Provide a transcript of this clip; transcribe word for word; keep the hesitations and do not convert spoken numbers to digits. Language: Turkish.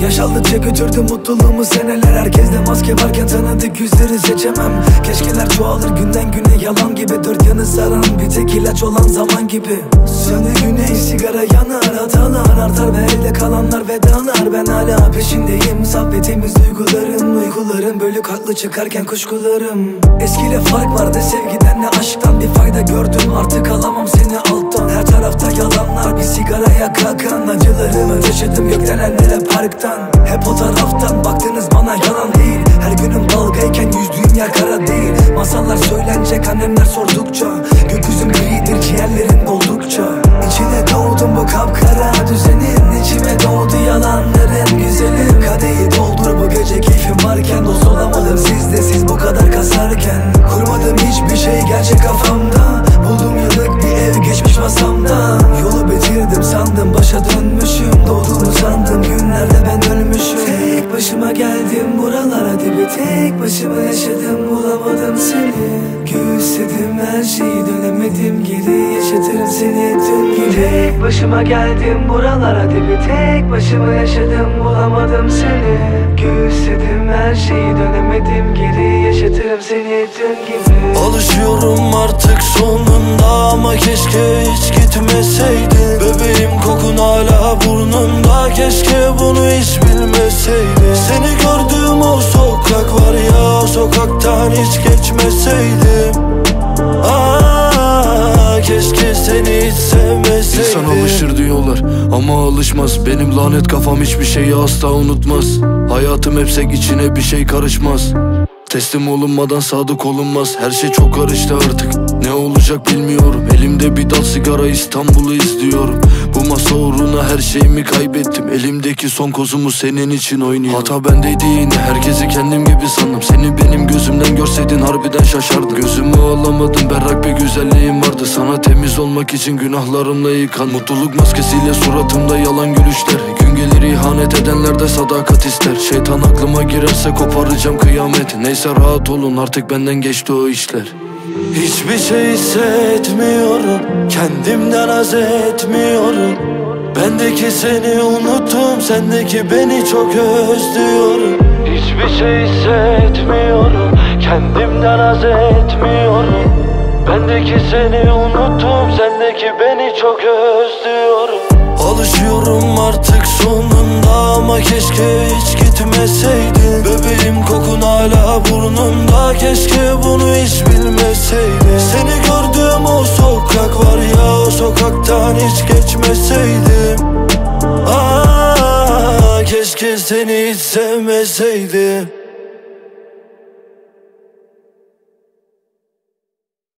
Yaş aldıkça götürdü mutluluğumu seneler. Herkeste maske varken tanıdık yüzleri seçemem. Keşkeler çoğalır günden güne yalan gibi. Dört yanı saran bir tek ilaç olan zaman gibi. Söndü güney sigara yanar, hatalar artar ve elde kalanlar vedalar. Ben hala peşindeyim saf ve temiz duygularım. Uykularım bölük haklı çıkarken kuşkularım. Eskiyle fark vardı sevgiden ne aşktan. Bir fayda gördüm artık alamam seni alttan. Her tarafta yalanlar bir sigaraya kalkan. Acılarımı taşıdım gökdelenlere parktan. Hep o taraftan baktınız bana yalan değil. Her günüm dalgayken yüzdüğüm yer kara değil. Masallar söylenecek annemler sordukça. Gökyüzüm gridir ciğerlerin doldukça. İçine doğdum bu kapkara düzenin. İçime doğdu yalanların güzelim. Kadehi doldur bu gece keyfim varken. Dost olamadım sizde siz bu kadar kasarken. Kurmadım hiçbir şey gerçek kafamda. Buldum yıllık bir ev geçmiş masamda. Yolu bitirdim sandım başa dönmüşüm. Doğduğumu sandım günlerde ben ölmüşüm. Tek başıma geldim buralara dibi. Tek başıma yaşadım bulamadım seni. Göğüsledim her şeyi dönemedim geri. Yaşatırım seni dün gibi. Tek başıma geldim buralara dibi. Tek başıma yaşadım bulamadım seni. Göğüsledim her şeyi dönemedim geri. Yaşatırım seni dün gibi. Alışıyorum artık sonunda ama keşke hiç gitmeseydin. Bebeğim kokun hala burnumda, keşke bunu hiç bilmeseydin. Seni gördüğüm o sokak var ya, o sokaktan hiç geçmeseydim. Aa, keşke seni hiç sevmeseydim. İnsan alışır diyorlar ama alışmaz. Benim lanet kafam hiçbir şeyi asla unutmaz. Hayatım hepsek içine bir şey karışmaz. Teslim olunmadan sadık olunmaz. Her şey çok karıştı artık, ne olacak bilmiyorum. Elimde bir dal sigara, İstanbul'u izliyorum. Bu masa uğruna her şeyimi kaybettim. Elimdeki son kozumu senin için oynuyorum. Hata bendeydi yine, herkesi kendim gibi sandım. Seni benim gözümden görseydin harbiden şaşardım. Gözümü alamadım, berrak bir güzelliğim vardı. Sana temiz olmak için günahlarımla yıkan. Mutluluk maskesiyle suratımda yalan gülüşler. Gün gelir ihanet edenler de sadakat ister. Şeytan aklıma girerse koparacağım kıyamet. Neyse rahat olun artık benden geçti o işler. Hiçbir şey hissetmiyorum, kendimden haz etmiyorum. Bendeki seni unuttum, sendeki beni çok özlüyorum. Hiçbir şey hissetmiyorum, kendimden haz etmiyorum. Bendeki seni unuttum, sendeki beni çok özlüyorum. Alışıyorum artık sonunda ama keşke hiç gitmeseydin. Bebeğim kokun hala burnumda, keşke bunu hiç bilmeseydin. Seni gördüğüm o sokak var ya, o sokaktan hiç geçmeseydim. Aa, keşke seni hiç sevmeseydim.